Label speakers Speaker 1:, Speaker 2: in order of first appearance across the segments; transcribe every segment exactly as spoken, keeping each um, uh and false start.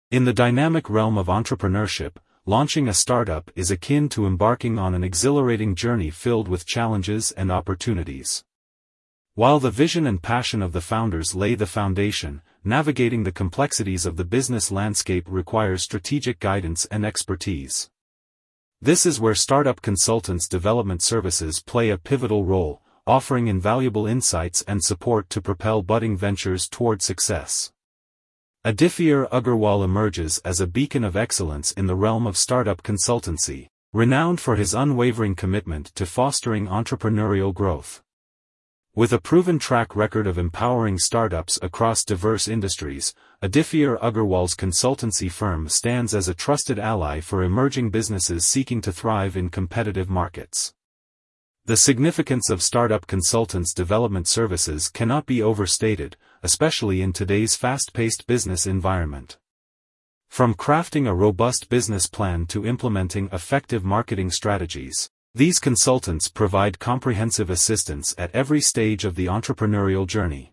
Speaker 1: In the dynamic realm of entrepreneurship, launching a startup is akin to embarking on an exhilarating journey filled with challenges and opportunities. While the vision and passion of the founders lay the foundation, navigating the complexities of the business landscape requires strategic guidance and expertise. This is where Startup Consultants Development Services play a pivotal role, offering invaluable insights and support to propel budding ventures toward success. Aditya Agarwal emerges as a beacon of excellence in the realm of startup consultancy, renowned for his unwavering commitment to fostering entrepreneurial growth. With a proven track record of empowering startups across diverse industries, Aditya Agarwal's consultancy firm stands as a trusted ally for emerging businesses seeking to thrive in competitive markets. The significance of Startup Consultants Development Services cannot be overstated, especially in today's fast-paced business environment. From crafting a robust business plan to implementing effective marketing strategies, these consultants provide comprehensive assistance at every stage of the entrepreneurial journey.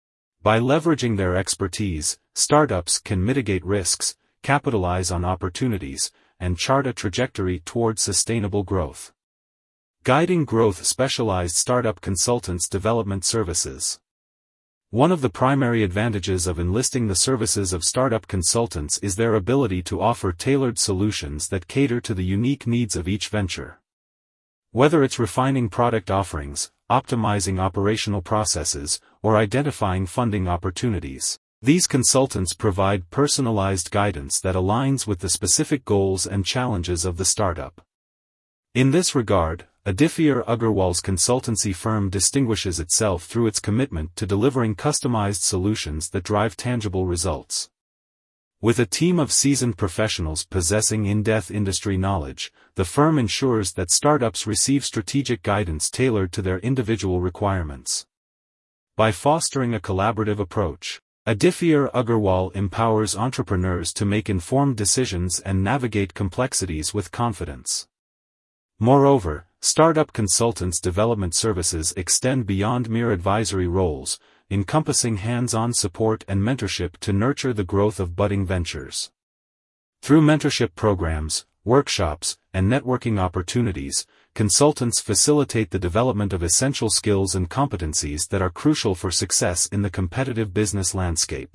Speaker 1: By leveraging their expertise, startups can mitigate risks, capitalize on opportunities, and chart a trajectory toward sustainable growth. Guiding Growth Specialized Startup Consultants Development Services. One of the primary advantages of enlisting the services of startup consultants is their ability to offer tailored solutions that cater to the unique needs of each venture. Whether it's refining product offerings, optimizing operational processes, or identifying funding opportunities, these consultants provide personalized guidance that aligns with the specific goals and challenges of the startup. In this regard, Aditya Agarwal's consultancy firm distinguishes itself through its commitment to delivering customized solutions that drive tangible results. With a team of seasoned professionals possessing in-depth industry knowledge, the firm ensures that startups receive strategic guidance tailored to their individual requirements. By fostering a collaborative approach, Aditya Agarwal empowers entrepreneurs to make informed decisions and navigate complexities with confidence. Moreover, Startup Consultants Development Services extend beyond mere advisory roles, encompassing hands-on support and mentorship to nurture the growth of budding ventures. Through mentorship programs, workshops, and networking opportunities, consultants facilitate the development of essential skills and competencies that are crucial for success in the competitive business landscape.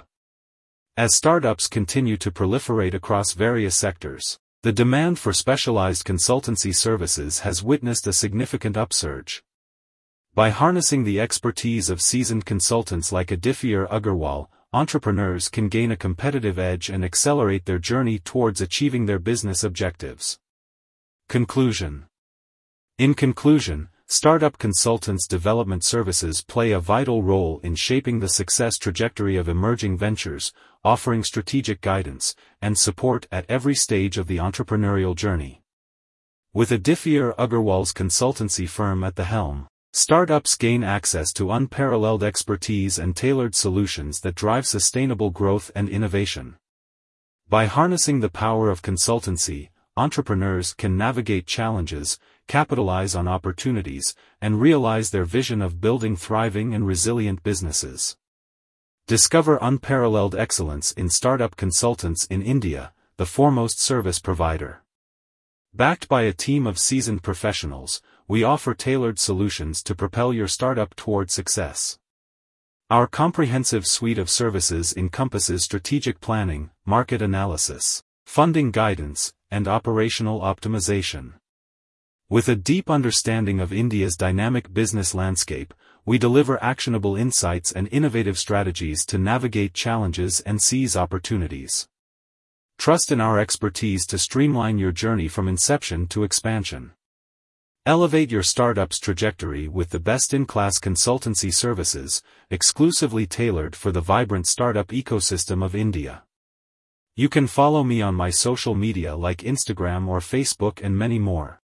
Speaker 1: As startups continue to proliferate across various sectors, the demand for specialized consultancy services has witnessed a significant upsurge. By harnessing the expertise of seasoned consultants like Aditya Agarwal, entrepreneurs can gain a competitive edge and accelerate their journey towards achieving their business objectives. Conclusion. In conclusion, Startup Consultants Development Services play a vital role in shaping the success trajectory of emerging ventures, offering strategic guidance and support at every stage of the entrepreneurial journey. With Aditya Agarwal's consultancy firm at the helm, startups gain access to unparalleled expertise and tailored solutions that drive sustainable growth and innovation. By harnessing the power of consultancy, entrepreneurs can navigate challenges, capitalize on opportunities, and realize their vision of building thriving and resilient businesses. Discover unparalleled excellence in Startup Consultants in India, the foremost service provider. Backed by a team of seasoned professionals, we offer tailored solutions to propel your startup toward success. Our comprehensive suite of services encompasses strategic planning, market analysis, funding guidance, and operational optimization. With a deep understanding of India's dynamic business landscape, we deliver actionable insights and innovative strategies to navigate challenges and seize opportunities. Trust in our expertise to streamline your journey from inception to expansion. Elevate your startup's trajectory with the best-in-class consultancy services, exclusively tailored for the vibrant startup ecosystem of India. You can follow me on my social media like Instagram or Facebook and many more.